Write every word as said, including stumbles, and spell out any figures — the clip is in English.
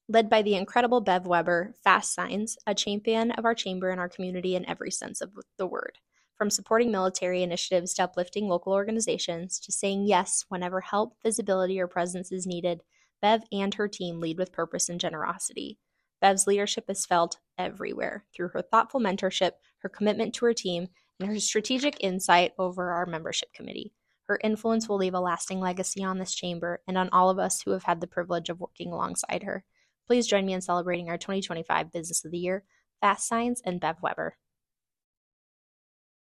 Led by the incredible Bev Weber, Fast Signs, a champion of our chamber and our community in every sense of the word. From supporting military initiatives to uplifting local organizations to saying yes whenever help, visibility, or presence is needed, Bev and her team lead with purpose and generosity. Bev's leadership is felt everywhere through her thoughtful mentorship, her commitment to her team, and her strategic insight over our membership committee. Her influence will leave a lasting legacy on this chamber and on all of us who have had the privilege of working alongside her. Please join me in celebrating our twenty twenty-five Business of the Year, Fast Signs, and Bev Weber.